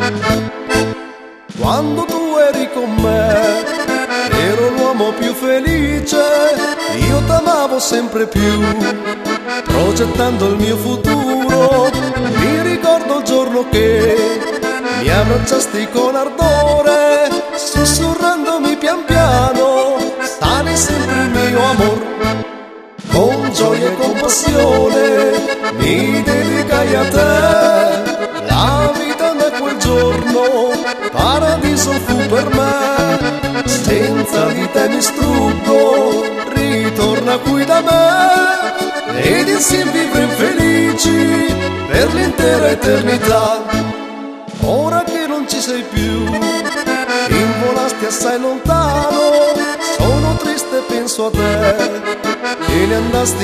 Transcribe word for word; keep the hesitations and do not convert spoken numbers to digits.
Quando tu eri con me ero l'uomo più felice, io t'amavo sempre più, progettando il mio futuro. Mi ricordo il giorno che mi abbracciasti con ardore, sussurrandomi pian piano, sarai sempre il mio amor. Con gioia e compassione mi dedicai a te, la vita da quel giorno paradiso fu per me. Senza di te mi struggo, ritorna qui da me ed insieme vivremo felici per l'intera eternità. Ora che non ci sei più, involasti assai lontano, sono triste e penso a te, te ne andasti